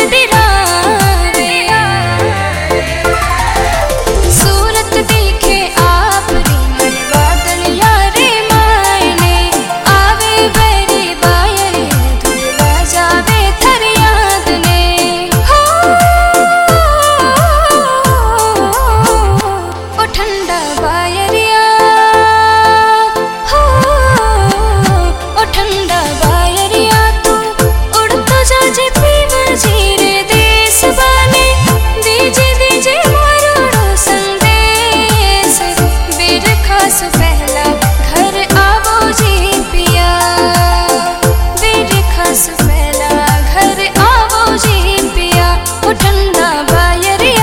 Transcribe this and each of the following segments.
बिरावे। सूरत देखे आपरी मन बादलिया रे मायने, आवे बैरी बायरे धुलवा जावे थर याद ने। हो ओ ठंडा बायरिया, हो ओ ठंडा बायरिया, तू उड़ तो जाजे पीवर जीरे देश वाले, दीजे दीजे मारोड़ो संदेश। बीर खास पहला घर आवो जी पिया, बीर खास पहला घर आवो जी पिया, ओ ठंडा बायरिया।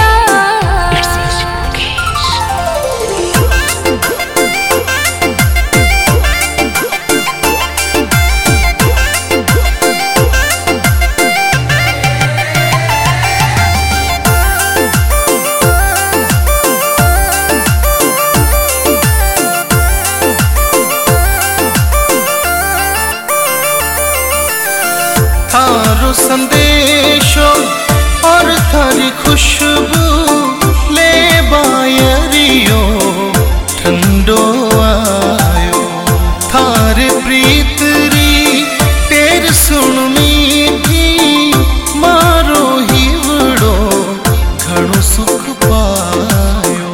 थारो संदेशो और थारी खुशबू ले बायरियो ठंडो आयो। थारे प्रीतरी तेर सुन मीठी, मारो हीवड़ो घणो सुख पायो।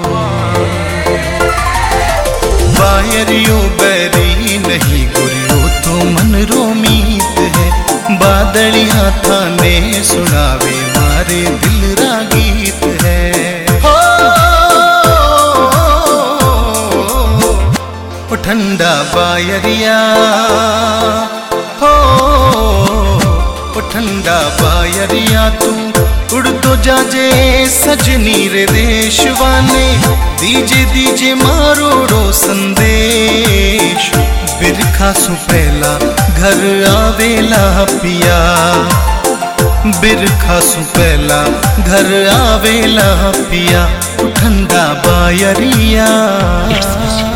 बायरियो बैरी नहीं गुरियो तो मन रोमीत है, बादलिया थाने सुनावे मारे दिल रा गीत है। हो ओ ठंडा बायरिया, हो ओ ठंडा बायरिया, तू उड़ तो जाजे सजनी रे देश वाले, दीजे दीजे मारोड़ो संदेश। बिरखा सु पहला घर आवेला पिया, बिरखा सु पहला घर आवेला पिया, ओ ठंडा बायरिया।